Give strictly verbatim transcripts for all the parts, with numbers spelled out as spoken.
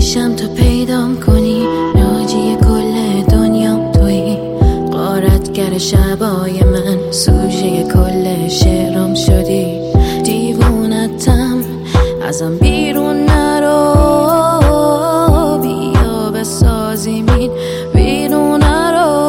میشم تا پیدام کنی، ناجی کل دنیام تویی، غارتگر شبای من، سوژه کل شعرام شدی. دیوونتم ازم بیرون نرو، بیا بسازیمین بیرون نرو.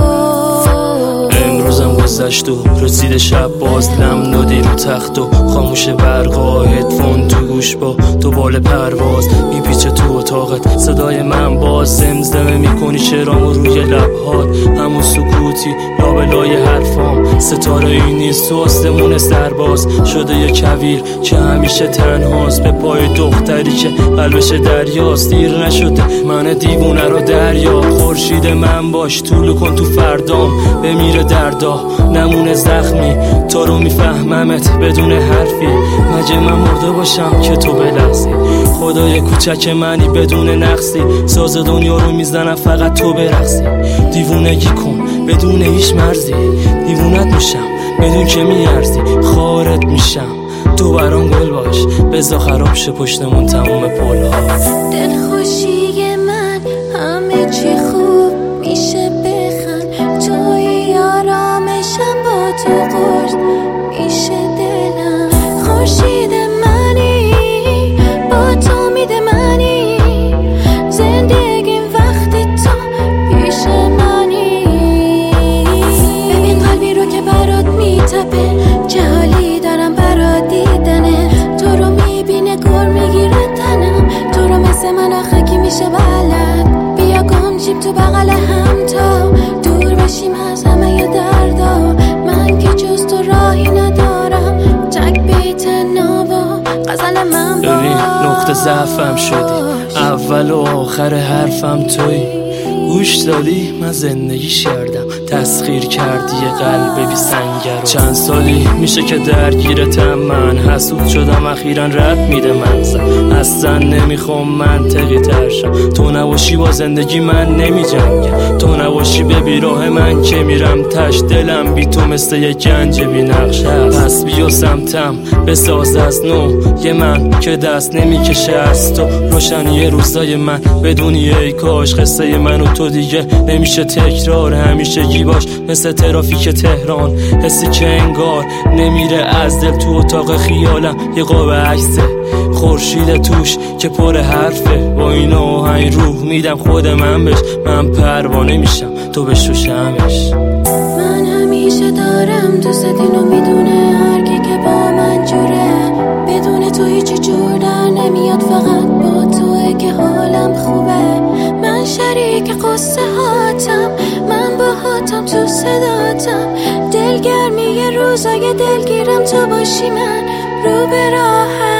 امروزم گذشت و رسید شب باز، لم نادی رو تخت و خاموش برقا، هدفون تو گوش با دوبال پرواز، میپیچه تو اتاقت صدای من باز، زمزمه میکنی شعرامو روی لبهات، همون سکوتی لابلای حرفام، ستاره ای نیست تو آسمون سرباز، شده یه کویر که همیشه تنهاست، به پای دختری که قلبش دریاست. دیر نشده من دیوونه رو دریا، خورشید من باش طولو کن تو فردام، بمیره دردا نمونه زخمی، تو رو میفهممت بدون حرفی، مگه من مرده باشم که تو بلغزی، خدای کوچک منی بدون نقصی، ساز دنیا رو میزنم فقط تو برقصی. دیوونگی کن بدون هیچ مرزی، دیوونت میشم بدون که میارزی، خارت میشم تو برام گل باش، بزا خراب شه پشتمون تموم پلها. دلخوشی من همه چی خوب میشه، بخند توی آرامشم، با تو قرص میشه دلم. خورشید منی با تو میده منی، زندگیم وقتی تو پیش منی. ببین قلبی رو که برات میتپه، چه حالی دارم برات دیدنه، تو رو میبینه گر میگیره تنم، تو رو مثل من آخه کی میشه بلد. بیا گم شیم تو بغل هم تا دور بشیم از همه ی دردا، من که جز تو راهی ندارم، تک بیت نوا غزل من باش. ببین نقطه ضعفم شدی، اول و آخر حرفم توی، گوش دادی من زندگی کردم، تسخیر کردی یه قلب بی سنگرو. چند سالی میشه که درگیرتم من، حسود شدم اخیراً رد میده مغزم، اصلا نمیخوام منطقی ترشم، تو نباشی با زندگی من نمی جنگم، تو نباشی به بیراه من که میرم تش، دلم بی تو مثل یه گنج بی نقشه است. پس بیا سمتم بساز از نو، یه من که دست نمیکشه از تو، روشنی روزای من بدونی ای کاش، قصه من و تو دیگه نمیشه تکرار، همیشگی باش مثل ترافیک تهران، حسی که انگار نمیره از دل، تو اتاق خیالم یه قاب عکسه، خورشید توش که پر حرفه، با این آهنگ روح میدم خود من بش، من پروانه میشم تو بشو شمعش. من همیشه دارم دوست اینو میدونه، هر کی که با من جوره، بدون تو هیچی جور در نمیاد، فقط با توه که حالم خوبه. من شریک قصه هاتم، من با هاتم تو صداتم، دلگرمی روزای دلگیرم تو باشی، من رو به راه